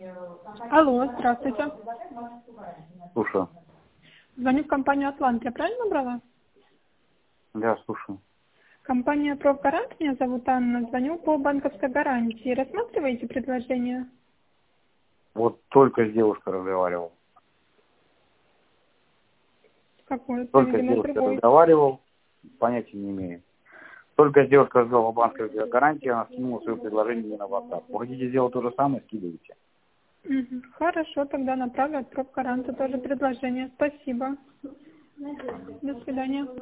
Алло, здравствуйте. Слушаю. Звоню в компанию «Атлант». Я правильно набрала? Да, слушаю. Компания «Профгарант», меня зовут Анна. Звоню по банковской гарантии. Рассматриваете предложение? Вот только с девушкой разговаривал. Какое-то, Только с видимо, с девушкой другой. разговаривал, понятия не имею. Только с девушкой разговаривал о банковской гарантии, она скинула свое предложение мне на WhatsApp. Вы хотите сделать то же самое, скидывайте. Мгм. Хорошо, тогда направлю от «Профгаранта» тоже предложение. Спасибо. До свидания.